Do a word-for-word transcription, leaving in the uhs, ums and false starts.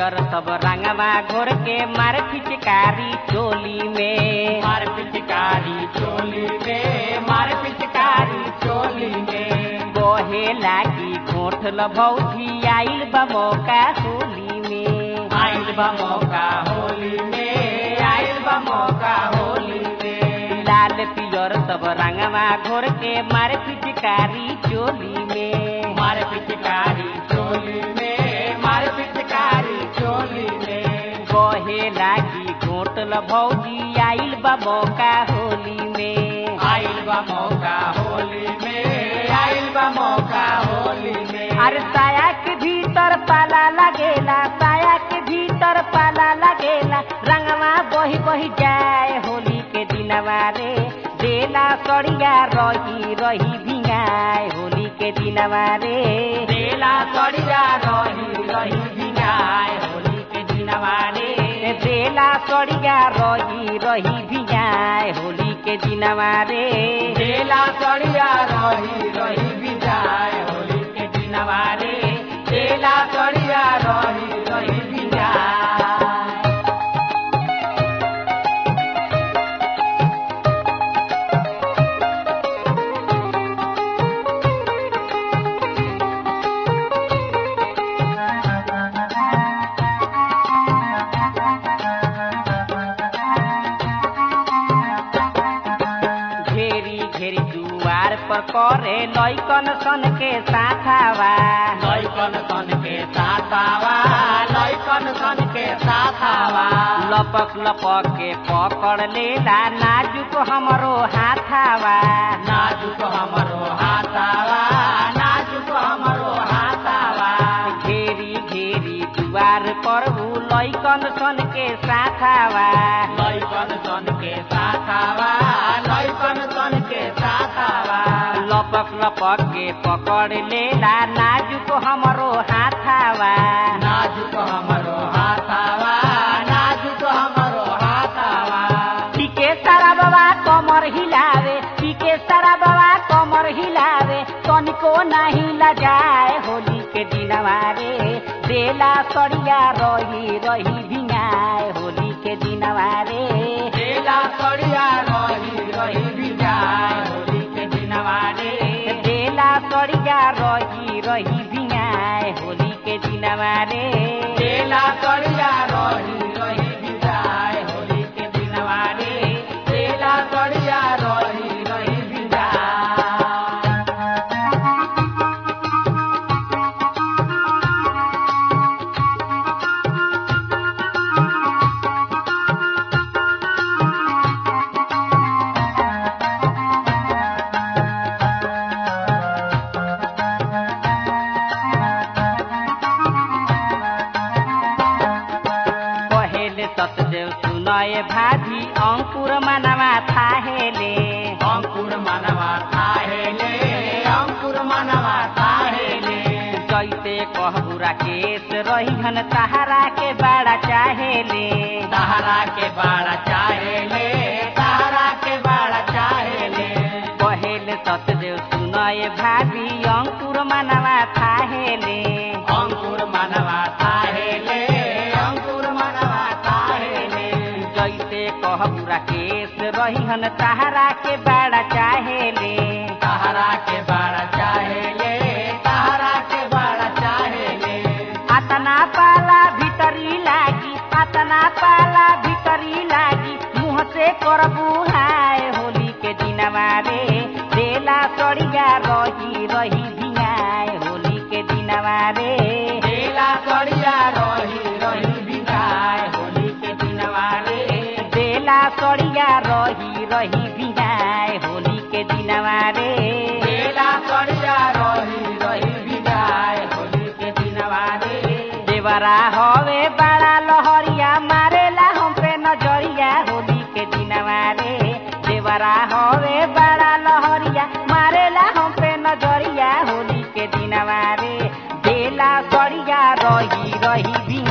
पियर सब रंगवा घोर के मार पिचकारी चोली में, मार पिचकारी चोली में, मार पिचकारी चोली में। बहे लागी घोटल भौजी आइल बा मौका होली में, आइल बा मौका होली में, आइल बा मौका होली में। लाल पियर सब रंगवा घोर के मार पिचकारी चोली में, मार पिचकारी चोली में, मार पिचकारी चोली में। बहे लागी घोटल भौजी आइल बा मौका होली में, आइल बा मौका होली में, आइल बा मौका होली में। अरे साया के भीतर पाला लगेला, साया के भीतर पाला लगेला, रंगवा बही बही जाए होली के दिनवा रे, देला सड़िया रही रही भिंगाए होली के दिनवा रे, देला सड़िया रही रही भिंगाए होली के दिनवा रे, देला सड़िया रही रही भिंगाए होली के दिनवा रे, देला सड़िया रही रही भिंगाए होली के दिनवा रे, देला सड़िया रही रही भिंगाए। पर करे लइकन सन के साथावा, लइकन सन के साथावा, लइकन सन के साथावा। लपक लपक के पकड़ लेला नाजुक हमरो हाथावा, नाजुक हमरो हाथावा, नाजुक हमरो हाथावा। घेरी घेरी दुआर पर लइकन सन के साथावा, लइकन सन के साथावा, लइकन सन के साथावा। लपक लपक के पकड़ लेला नाजुक हमरो हाथावा, नाजुक हमरो हाथावा, नाजुक हमरो हाथावा। पीके सारा बाबा कमर हिलावे, पीके सारा बाबा कमर हिलावे, तनिको नहीं लजाए होली के दिनवा रे, देला सड़िया रही रही भिंगाए होली के दिनवा रे, देला सड़िया रही रही भिंगाए होली के दिनवा रे, देला सड़िया रही रही भिंगाए होली के दिनवा रे, देला सड़िया रही रही भिंगाए होली के दिनवा रे, देला सड़िया रही रही भिंगाए। सतदेव सुनय भाभी अंकुर मनवा थाहेले, अंकुर मनवा थाहेले, अंकुर मनवा थाहेले। जैसे कहबुरा केस रहीहन तहरा के बड़ा चाहेले, तहरा के बड़ा चाहेले, तहरा के बड़ा चाहेले। कहेले सतदेव सुनय भाभी अंकुर मनवा थाहेले, अंकुर मनवा थाहेले, अंकुर मनवा थाहेले। जैसे कहबुरा केस रहीहन तहरा के बड़ा चाहेले, तहरा के बड़ा चाहेले, तहरा के बड़ा चाहेले। अतना पाला भीतरी लागी, अतना पाला भीतरी लागी, मुँह से करबू हाय होली के दिनवा रे, देला सड़िया रही रही भिंगाए होली के दिनवा रे, देला सड़िया रही रही भिंगाए होली के दिनवा रे, देला सड़िया रही रही भिंगाए होली के दिनवा रे, देला सड़िया रही रही भिंगाए होली के दिनवा रे। देवरा हवे बड़ा लहरिया मारेला हम पे नजरिया होली के दिनवा रे, देवरा हवे बड़ा लहरिया मारेला हम पे नजरिया होली के दिनवा रे, देला सड़िया रही रही